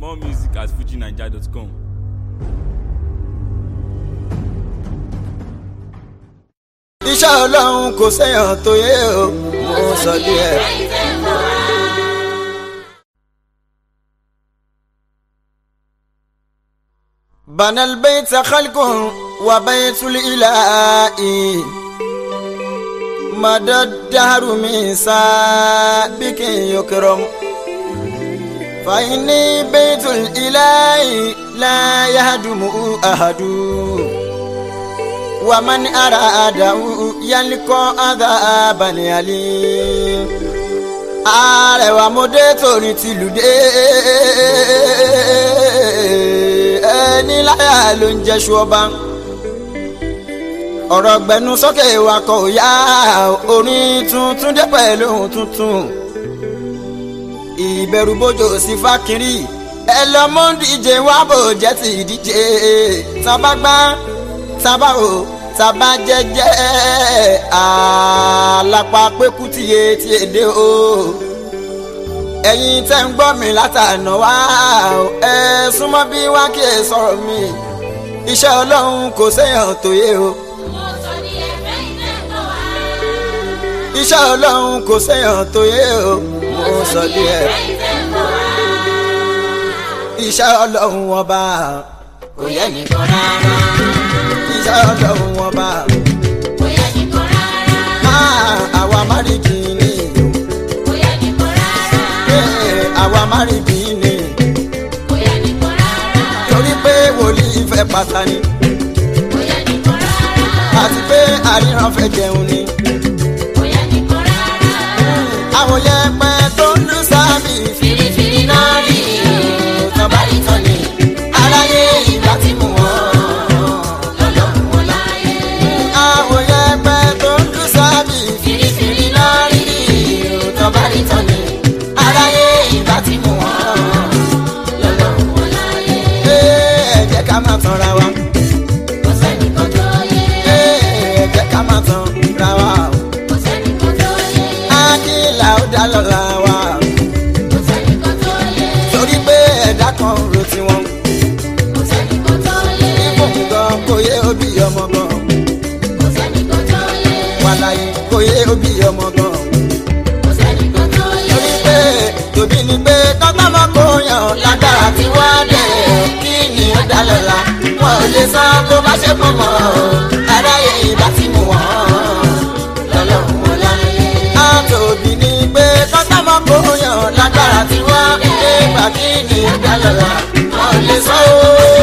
More music at fujinaija.com. Iṣẹ́ Ọlọ́run kò séèyàn tó yé o, mo sọ díẹ̀. بنى البيت خلق وبيت الإله مدى الدهر من سابق يكرم فإني بيت الإله لا يهدم أحد ومن أراده يلقى عذابا أليم àrẹwà mọdé torí tìlú dé ẹni láyà ló ń jẹṣu ọba ọ̀rọ̀ gbẹnu sókè wakọ̀ òyà orin tuntun dé pẹ̀lú ohun tuntun ìbẹ̀rù bójò sí fákìrì ẹ lọ mú díje wá bò jẹ́ ti díje tábàgbá tábàwò tàbá jẹjẹ àlápá pẹ́kú tiye tí èdè o ẹ̀yin tẹ́ ń gbọ́ mi látànà wá ẹ súnmọ́ bí wá kí ẹ sọ̀rọ̀ mi iṣẹ́ Ọlọ́run kò séèyàn tó yé o iṣẹ́ Ọlọ́run kò séèyàn tó yé o mo sọ díẹ̀ iṣẹ́ Ọlọ́run ọba kò yẹ nìkan rárá. Iṣẹ́ Ọlọ́run ọba kò yẹ nìkan rárá. Àwa márìkì ni kò yẹ nìkan rárá. Àwa márìkì ni kò yẹ nìkan rárá. torí pé wòlíì fẹ́ pàtàkì kò yẹ nìkan rárá. àti pé àríran fẹ́ jẹun ni kò yẹ nìkan rárá. àwọn yẹpẹ tó ń lù sábì fìrìfìrì náà rí tán bá rí tán ni aráyé ìgbà tí mú wọn. Tanra wa kò sẹ́nìkan tó yé ẹ jẹ́ ká má tanra wa kò sẹ́nìkan tó yé akíla ó dá lọ́la wa kò sẹ́nìkan tó yé torí pé ẹ̀dá kan ro tiwọn kò sẹ́nìkan tó yé fóun gan kò yé òbí ọmọ gan kò sẹ́nìkan tó yé wàláyé kò yé òbí ọmọ gan kò sẹ́nìkan tó yé torí pé tòbí ni pé kọ́tàmọ́ kò yàn lágbára tí wọ́n dẹ̀ kí ni ó dá lọ́la wọn ò lè san tó bá ṣe fún mọ́ aráyé ìbá ti mú wọn lọ́lọ́run wọn láyé. àtòbí ni pé kọ́tàmọ́ kò yàn lágbára tí wọ́n dé gbà kí ni ó dá lọ́la wọn ò lè san ó.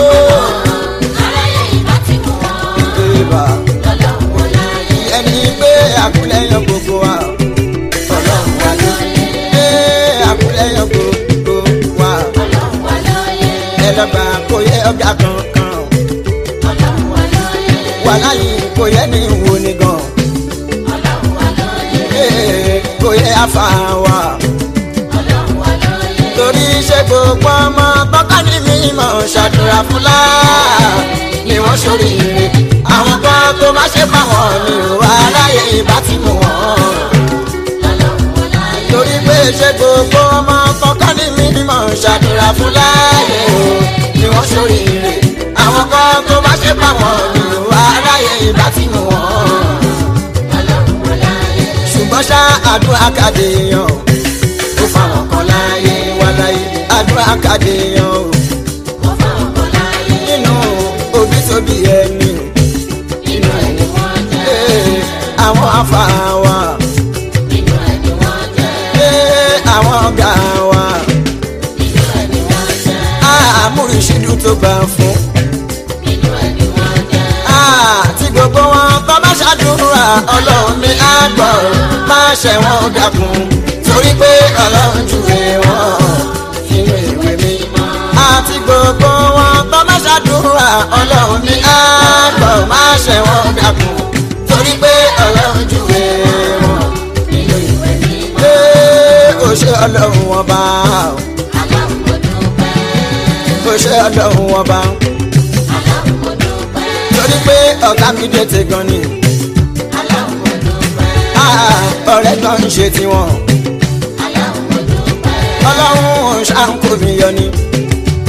aráyé ìbá ti mú wọn ìbá lọ́lọ́run wọn láyé. ẹni pé àkúlẹ̀yàn gbogbo wa ọlọ́run wa ló àkúlẹ̀yàn gbogbo wa ọlọ́run wa lóye ẹlọ́gbà kò yẹ ọ̀gá kankan ọlọ́run wa lóye wà láyé kò yẹ ní ìwò ni gan ọlọ́run wa lóye kò yẹ afa wa ọlọ́run wa lóye torí ṣe gbogbo ọmọ tọ́ka ní mímọ́ ṣàdúrà fúnlá ni wọ́n ṣoríire àwọn kan tó má ṣe fáwọn ni wà láyé ìbá ti mú wọn ọlọ́run wa láyé torí pé ṣe gbogbo ọmọ tọ́ka ní mímọ́ ṣàdúrà fúnlá ni wọ́n ṣoríire àwọn kan tó má ṣe fáwọn ni wà láyé ìbá ti mú wọn ọlọ́run wa láyé ṣùgbọ́n ṣá àdúrà kàdé yan ó fáwọn kan láyé wà láyé àdúrà kàdé yan o ó fáwọn kan láyé nínú òbí tóbi ẹni nínú ẹni wọ́n jẹ́ àwọn afa wa nínú ẹni wọ́n jẹ́ àwọn ọ̀gá wa nínú ẹni wọ́n jẹ́ àmúrísídù tó gbà fún nínú ẹni wọ́n jẹ́ tí gbogbo wọn kọ́ bá ṣàdúrà ọlọ́run ní àgbọ̀ má ṣe wọn dákun torí pé ọlọ́run júwe wọn nínú ìwé mímọ́ àti gbogbo wọn kọ́ bá ṣàdúrà ọlọ́run ní àgbọ̀ má ṣe wọn dákun torí pé ọlọ́run júwe wọn nínú ìwé mímọ́ ó ṣe ọlọ́run ọba ọlọ́run mo dúpẹ́ ó ṣe ọlọ́run ọba ọlọ́run mo dúpẹ́ torí pé ọ̀gá mi dé ti gan ni ọlọ́run mo dúpẹ́ ọ̀rẹ́ kan ń ṣe tiwọn ọlọ́run mo dúpẹ́ ọlọ́run ṣàǹkó mi yọ ni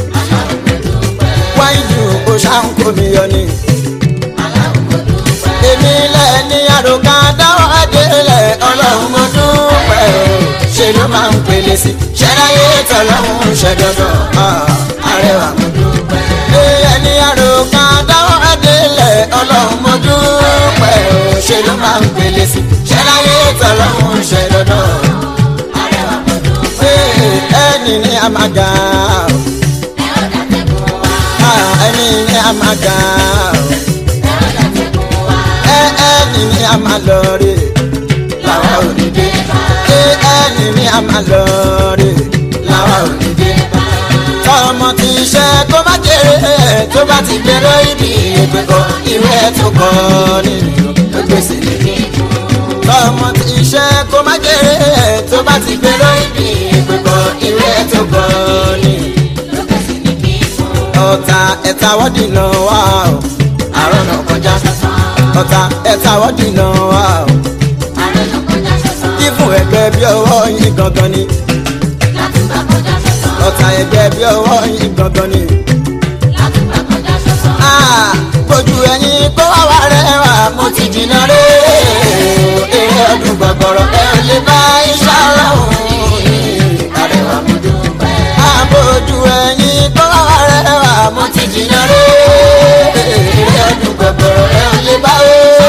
ṣàǹkó mi yọ ni. Ọlọ́run mo dúpẹ́. èmi lẹ̀ ní àròkàn dáwọ́ adélẹ̀ ọlọ́run mo dúpẹ́ o ṣe ló máa ń pèlè sí ṣẹ́ráyé tọ́lọ́run ṣe dandan arẹwà mo dúpẹ́. ẹni àròkàn dáwọ́ adélẹ̀ ọlọ́run mo dúpẹ́ o ṣe ló máa ń pèlè sí ṣẹ́ráyé tọ́lọ́run ṣe dandan Arẹwà mo dúpẹ́. ẹni ní a máa ga Ẹ ó dàtẹ̀kùn wá. ẹni ní a máa ga Ẹ ó dàtẹ̀kùn wá. ẹni ní a máa lọ rè làwa ò ní dé bá. ẹni ní a máa lọ rè làwa ò ní dé tọmọ tí iṣẹ́ tó bá jèrè tó bá ti gbèrò ibi ìgbẹ́kọ̀ ìwé tó kọ́ nínú ló gbèsè níbi tọmọ tí iṣẹ́ kó má jèrè tó bá ti gbèrò ibi ìgbẹ́kọ̀ ìwé tó kọ́ nínú Ló gbèsè ní kíkún. ọ̀tá ẹ̀ta wọ́dì náà wà ó àrùn náà kọjá ọ̀tá ẹ̀ta wọ́dì náà wà ó Àrùn ló kọjá sọ́sọ́. kíkún ẹgbẹ́ bí ọwọ́ yín gangan ni Látùbà kọjá sọ́sọ́. ọ̀tá ẹgbẹ́ bí ọwọ́ yín gangan ni. Látùbà kọjá sọ́sọ́. Bójú ẹyin kó wá wá rẹwà mo ti jìnnà rè eré ọdún gbọ̀gbọ̀rọ̀ ẹ ò lè bá iṣẹ́ ọlọ́run àrẹwà mo dúpẹ́. Bójú ẹyin kó wá wá rẹwà mo ti jìnnà rè eré ọdún gbọ̀gbọ̀rọ̀ ẹ ò lè bá o.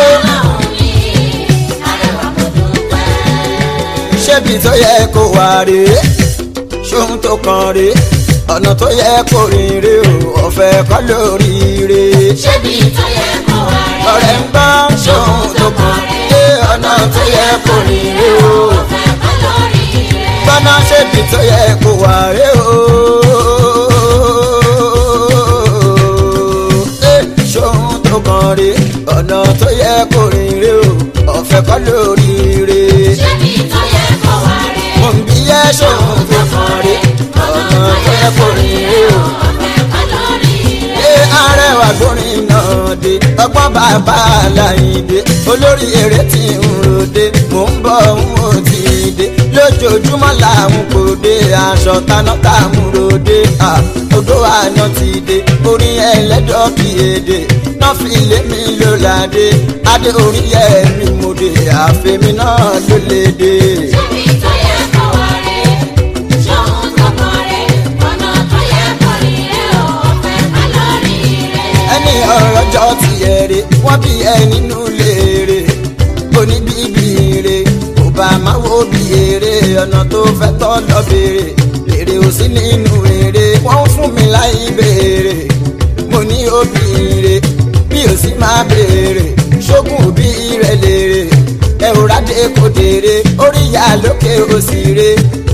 Arẹwà mo dúpẹ́. Ṣébi tó yẹ kó wà rè ṣóhun tó kàn rè ọ̀nà tó yẹ kó rìn rè o ọ̀fẹ́ kọ́ lórí rè. Ṣébi tó yẹ kó wá rí. Ọ̀rẹ́ ń gbọ́ ṣóhun tó kàn rè ọ̀nà tó yẹ kó rìn rè o. Ọ̀fẹ́ kọ́ lórí rẹ̀. Bọ́nà ṣébi tó yẹ kó wà rè o. Ṣóhun tó kàn rè ọ̀nà tó yẹ kó rìn rè o ọ̀fẹ́ kọ́ lórí rè. Ṣébi tó yẹ kó wá rí. Mo ń bí yẹ ṣóhun tó kàn rè ọ̀nà tó yẹ kó rìn rè o. Ọ̀fẹ́ kọ́ lórí rẹ̀. Ṣé arẹwà gbórin náà dé ọgbọ́n bàbá Àlàyìndé olórí eré tí ń ròde mò ń bọ̀ ń wò tí ì dé lójoojúmọ́ làwọn kò dé aṣọ taná tààmú ròde odò àná ti dé orin ẹlẹ́dọ̀ kì í èdè náà fi lé mi ló ládé adé orin yẹ mi mo dé àfẹ́mi náà ló lè dé. Ṣébi tó yẹ kó wá rí. Ṣóhun tó kàn rí. Ọ̀nà tó yẹ kó rí rẹ̀ o. Ọ̀fẹ́ kọ́ lórí rẹ̀. Ẹni ọlọ́jọ́ ti ẹ̀rẹ̀ wọ́n bí ẹ nínú léèrè oníbíbí rè kò bá máa wo bí èrè ọ̀nà tó fẹ́ tọ́ lọ béèrè èrè ò sí nínú èrè wọ́n ń fún mi láì béèrè mo ní òbí rè bí ò sí máa béèrè ṣógun òbí rẹ̀ lèrè ẹ ò rádé kò dèrè orí ìyá lókè òsì rè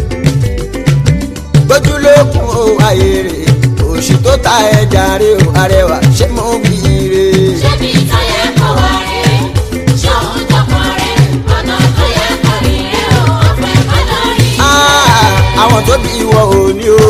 gbójúlókun ó wáyé rè òṣì tó ta ẹja rè ó arẹwà ṣé mo wí rè. Ṣébi tó yẹ kó wá rí. Ṣóhun tó kàn rí. Ọ̀nà tó yẹ kó rí rẹ̀ o. Ọ̀fẹ́ kọ́ lórí rẹ̀. Àwọn tó bí ìwọ òní o.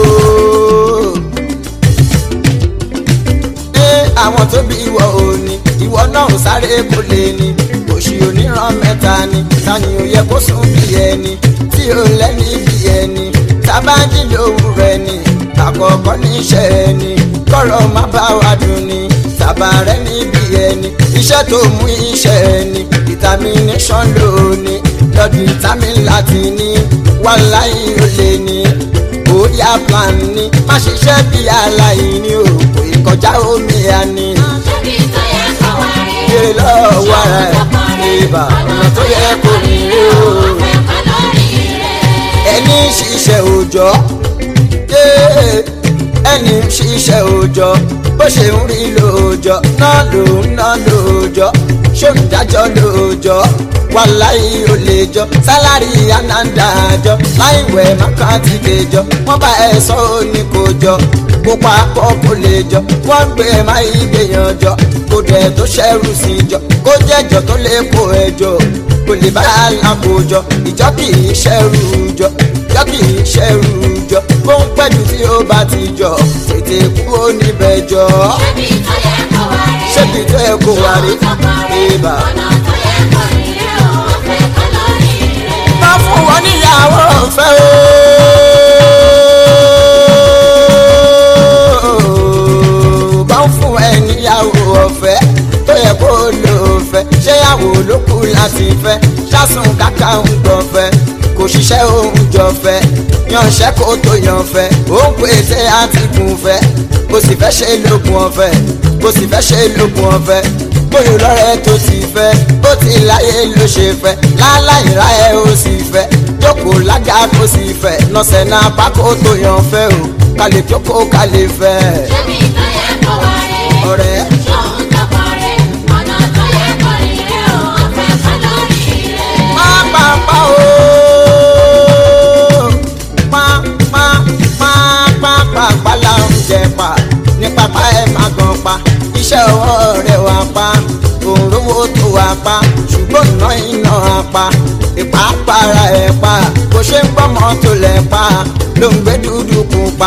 Àwọn tó bí ìwọ òní ìwọ náà ò sáré kó lè ní òṣì oníran mẹ́ta ni tani ò yẹ kó sùn bí ẹni tí ò lẹ́ni bí ẹni tábàjì lòun rẹ̀ ni àkọ́kọ́ níṣẹ́ ẹni kọ́rọ̀ má bá wa dùn ni tàbá rẹ̀ níbi ẹni iṣẹ́ tó mú iṣẹ́ ẹni determination lóní lọ́dún vitamin láti ní wàláyé ó lè ní bóyá plan ni má ṣiṣẹ́ bí aláìní o kò ìkọjá omi àní. Ṣébi tó yẹ kó wá rí. Kéré lọ́wọ́ ara ẹ̀ ìbà ọ̀nà tó yẹ kó rí rí o. Ọ̀fẹ́ kọ́ lórí rẹ̀. Ẹni ṣiṣẹ́ òòjọ́ ẹni ṣiṣẹ́ òòjọ́ bó ṣe ń rí lóòjọ́ náà ló ń ná lóòjọ́ ṣòǹdájọ́ lóòjọ́ wàláyé ò lè jọ sálárì ànádàájọ́ láìwẹ̀ mákàtí kejọ wọ́n bá ẹ sọ ó ní kò jọ kó papọ̀ kó lè jọ wọ́n gbé máa gbèyàn jọ kó dẹ̀ tó ṣẹ́rù sí jọ kó jẹ́jọ tó lè kó ẹjọ́ kò lè bá alákòójọ ìjọ kì í ṣẹ́rù jọ ìjọ kì í ṣẹ́rù jọ kó ń pẹ́jù tí ó bá ti jọ tètè kúrò níbẹ̀ jọ. Ṣébi tó yẹ kó wá rí. ṣébi tó yẹ kó wá rí ibà. Ọ̀nà tó yẹ kó rí rẹ̀ o. Ọ̀fẹ́ kọ́ lórí rẹ̀. bá fún wọn níyàwó ọ̀fẹ́ o. bá fún ẹ kásùn kàkà ń gbọ̀fẹ́ kò ṣiṣẹ́ òun jọ̀fẹ́ yanṣẹ́ kó tó yanfẹ́ ó ń pèsè àtìkùn fẹ́ kò sì fẹ́ ṣe lókun ọ̀fẹ́ kò sì fẹ́ ṣe lókun ọ̀fẹ́ bóyá lọ́rẹ́ tó ti fẹ́ bó ti láyé ló ṣe fẹ́ láláìra ẹ̀ ó sì fẹ́ jókòó lága kó sì fẹ́ nọ́sẹ̀ náà pákó tó yanfẹ́ o kálẹ̀ jókòó kálẹ̀ fẹ́. ṣébi tó yẹ kó wá rẹ̀ ọ̀rẹ́ ṣóun tọkọ rẹ̀ ọ̀nà tó yẹ kó rìn rẹ̀ o ọ̀fẹ́ ká lórí rẹ̀. pápá o pápá la ń jẹ pa ní pápá ẹ má gan pa iṣẹ́ ọwọ́ rẹ̀ wá pa òǹrówó tó wá pa ṣùgbọ́n iná iná apá ìpápára ẹ̀ pa bó ṣe ń gbọ́mọ tó lẹ̀ pa ló ń gbé dúdú kú pa.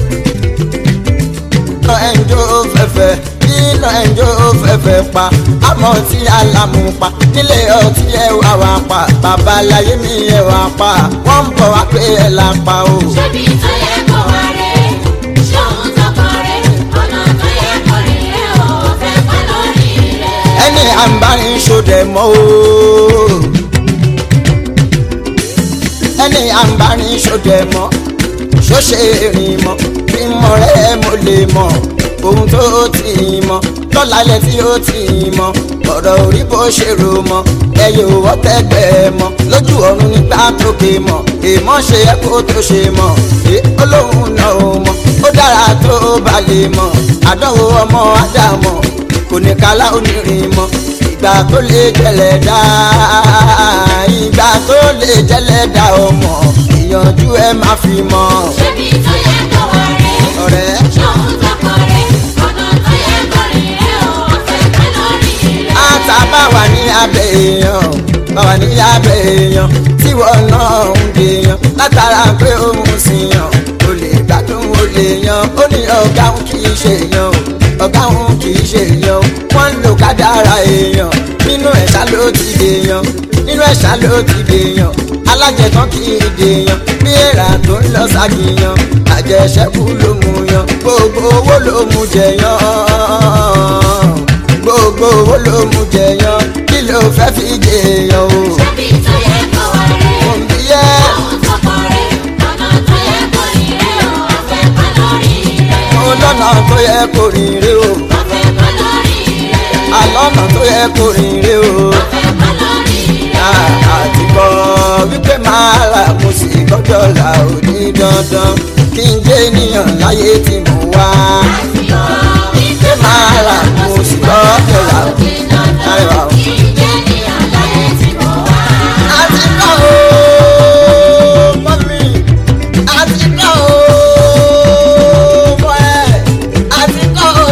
iná ẹ̀ńjọ́ fẹ́fẹ́ iná ẹ̀ńjọ́ fẹ́fẹ́ pa àmọ́ tí alámú pa nílé ọtí ẹ̀ wá wá pa babaláyé mi ẹ̀ wá pa wọ́n ń bọ̀ wá pé ẹ̀ là pa o. ṣébi tó yẹ kó wá rẹ̀ ṣóun tọkọ rẹ̀ ọ̀nà tó yẹ kó rìn rẹ̀ o ọ̀fẹ́ ká lórí rẹ̀. ẹni à ń bá ní ṣòdẹ̀ mọ́ o ẹni à ń bá ní ṣòdẹ̀ mọ́ ṣóṣe rìn mọ́ bí mọ̀ rẹ̀ mo lè mọ̀ ohun tó ti mọ̀ lọ́lálẹ̀ tí ó ti mọ̀ ọ̀rọ̀ orí bó ṣe rò mọ́ ẹyẹ òwò tẹ́gbẹ́ mọ́ lójú ọ̀run nígbà tókè mọ̀ èèmọ̀ ṣe é kó tó ṣe mọ̀ olóhùn náà ó mọ̀ ó dára tó bá lè mọ̀ àdánwò ọmọ ádámọ̀ kò ní kálá onírin mọ́ ìgbà tó lè jẹlẹ̀ dá ìgbà tó lè jẹlẹ̀ dá ọmọ ìyànjú ẹ má fi mọ̀. ṣébi tó yẹ kó wá rẹ̀ ọ̀rẹ́ ṣóun tọkọ rẹ̀ ọ̀nà tó yẹ kó rìn rẹ̀ o ọ̀fẹ́ ká lórí rẹ̀. àtàbà wà ní abẹ́ èèyàn báwa ní abẹ́ èèyàn tíwọ́ náà ń gbèyàn látara pé òun sì yàn ó lè gbádùn ó lè yan ó ní ọ̀gá òun kì í ṣe èèyàn ọ̀gá òun kì í ṣe èèyàn wọ́n ń lo kádàrá èèyàn nínú ẹ̀ṣá ló ti dèèyàn nínú ẹ̀ṣá ló ti dèèyàn alájẹtán kì í dèèyàn bí èèrà tó ń lọ ságìyàn àjẹṣẹ́kù ló mú yan gbogbo owó ló mú jẹyàn gbogbo owó ló mú jẹyàn kí ló fẹ́ fi jẹyàn o. ṣébi tó yẹ kó wá rẹ̀ òǹbí yẹ ṣóun tọkọ rẹ̀ ọ̀nà tó yẹ kó rìn rẹ̀ o ọ̀fẹ́ ká lórí rẹ̀. mo lọ́nà tó yẹ kó rìn rè o ọ̀fẹ́ ká lórí rẹ̀. àlọ́nà tó yẹ kó rìn rè o. ọ̀fẹ́ ká lórí rẹ̀. àtìkọ́ wípé máa là mo sì gbọ́dọ̀ là ò ní dandan kí n jẹ́ ènìyàn láyé tí mo wá. wípé máa là mo sì gbọ́dọ̀ là ò ní dandan kí n jẹ́ ènìyàn láyé tí mo wá. àtìkọ́ o mọ́mí àtìkọ́ o mọ́ ẹ àtìkọ́ o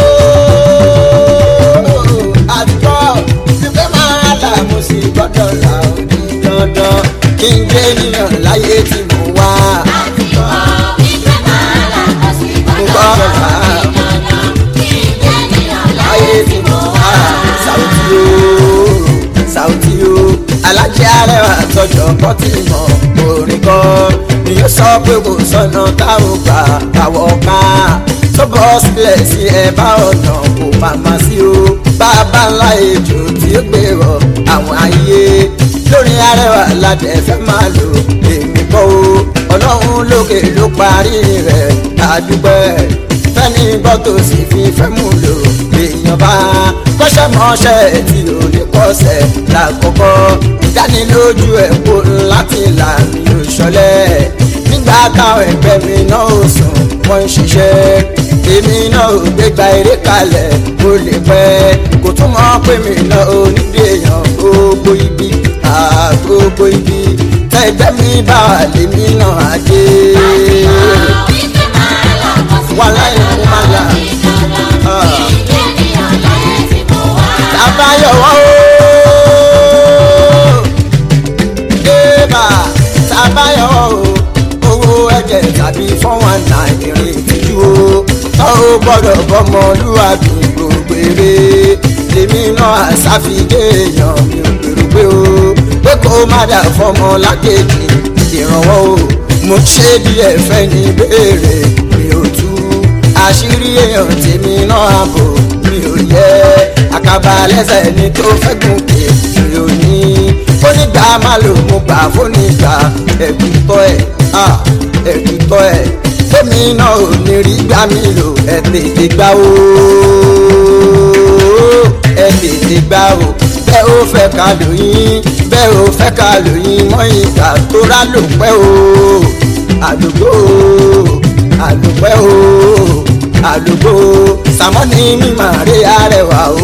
àtìkọ́ wípé máa là mo sì gbọ́dọ̀ là ò ní dandan kí n jẹ́ ènìyàn láyé tí mo wá. Sauti o alájẹ arẹwà tọjọ kọ tí mọ orin kọ ni yóò sọ pé kò sọnà táwọn gbà káwọ ká tó bọ́ sílẹ̀ sí ẹ̀bá ọ̀nà kò màmá sí o bàbá ńlá ejò tí ó gbèrò àwọn ayé lórí arẹwà ládẹ fẹ́ máa lò èmi kọ́ o ọlọ́run lókè ló parí rẹ̀ àdúgbẹ́ fẹ́ni gbọ́ tó sì fi fẹ́ mú lò èèyàn bá kọ́ṣẹ́ mọ́ṣẹ́ tí ò ní kọ́ṣẹ́ lákọ̀ọ́kọ́ ìdánilójú ẹ̀ kó láti lànà ìṣọ̀lẹ̀ nígbà táwọn ẹgbẹ́ mi náà ò sùn wọ́n ń ṣiṣẹ́ èmi náà ò gbégbá eré kalẹ̀ mo lè pẹ́ kò tún mọ́ pé mi náà ò nídìí èèyàn gbogbo ibi gbogbo ibi tẹ́gbẹ́ mi bá wà lèmi náà á dé. wàhálà ìlú máa là. Tabayọ̀wọ́ o, débà tabayọ̀wọ́ o, owó ẹ̀jẹ̀ tàbí fọ́nwánà ìrìn ìtìjú o, tó o gbọ́dọ̀ bọ́mọlúwàbí gbogbo eré, lèmi náà àṣàfidé èèyàn mi ò gbèrò pé o, pé kó má dà fọmọ lákejì ìrànwọ́ o, mo ṣe díẹ̀ fẹ́ ní béèrè mi ò tú àṣírí èèyàn tèmi náà àbò mi ò yẹ àkàbà lẹ́sẹ̀ ní tó fẹ́ gùnkè mi ò ní fónígbà má lò mo gbà fónígbà ẹ̀kútọ́ ẹ̀ fẹ́mi náà ò ní rí gbà mí lò ẹ̀ tètè gbà o ẹ̀ tètè gbà o bẹ́ẹ̀ ó fẹ́ ká lóyún bẹ́ẹ̀ ó fẹ́ ká lóyún mọ́ ìgbà tó rà ló pẹ́ o àdúgbò àdúpẹ́ o àdúgbò sàmọ́ni mímọ́ rí arẹwà o.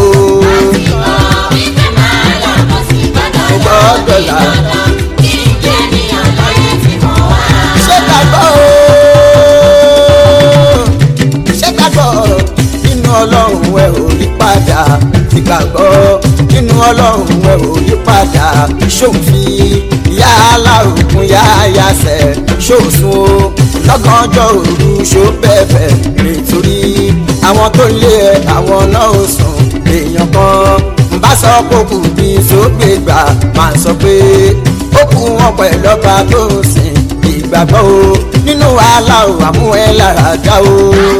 gbọ́dọ̀ là ṣé gbàgbọ́ o ṣé gbàgbọ́ nínú ọlọ́run ẹ ò yí padà ti gbàgbọ́ nínú ọlọ́run ẹ ò yí padà ṣòfì ìyá aláògùn yá yasẹ̀ ṣòsùn o lọ́gànjọ́ òru ṣó bẹ̀bẹ̀ nítorí àwọn tó lé ẹ àwọn náà ò sùn èèyàn kan ń bá sọ pé kù bí sógbè gbà máa sọ pé ó kù wọn pẹ̀lú ọba tó ń sìn ìgbàgbọ́ o nínú wàhálà ò àmú ẹ lára dá o.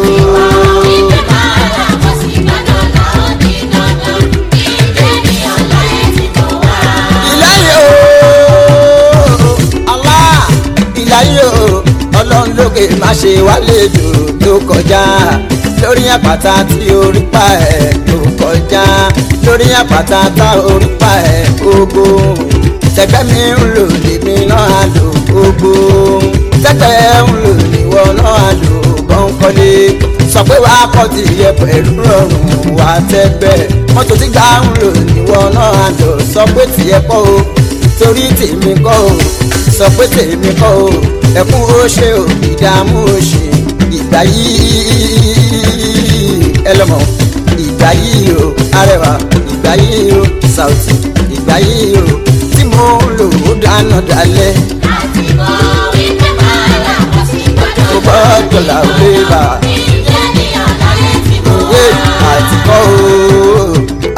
ìláyé o ọlọ́run lókè má ṣe wálé jò tó kọjá lórí àpáta tí orí pa ẹ̀ tó kọjá lórí àpáta tá orí pa ẹ̀ gbogbo tẹ̀gbẹ́ mi ń lò lèmi náà lò gbogbo tẹ̀gbẹ́ ń lò níwọ náà lò bọ́ńkọ́lé sọ pé wàá kọ́ ti yẹ pẹ̀lú rọrùn wà tẹ́gbẹ́ mọ́tò tí gbà ń lò níwọ náà lò sọ pé tiẹ̀ kọ́ o torí tèmi kọ́ o sọ pé tèmi kọ́ o ẹkún ó ṣe o ìdààmú ó ṣe ìgbà yìí ẹlọ́mọ ìgbà yìí o arẹwà ìgbà yìí o Saoty ìgbà yìí o tí mo lò ó dáná dalẹ̀. àtìkọ́ wípé máa là kó sí ó gbọ́dọ̀ là ó lé bá a. ìjẹ́ ní ọ̀láyé tí mo wá. àtìkọ́ o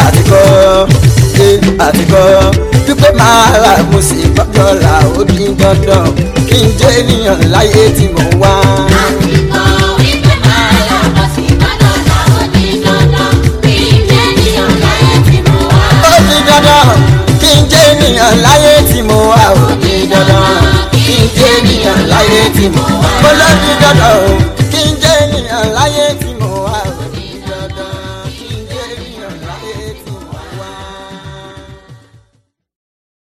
àtìkọ́ wípé máa là mo sì gbọ́dọ̀ là ó dín dandan kí n jẹ́ ènìyàn láyé tí mo wá. àtìkọ́ wípé máa là kó sí gbọ́dọ̀ là ó dín dandan kí n jẹ́ ènìyàn láyé tí mo wá. ó dín dandan kí n jẹ́ ènìyàn láyé tí mo wá. ó dín dandan kí n jẹ́ ènìyàn láyé tí mo wá. ó lọ dín dandan kí n jẹ́ ènìyàn láyé tí mo wá.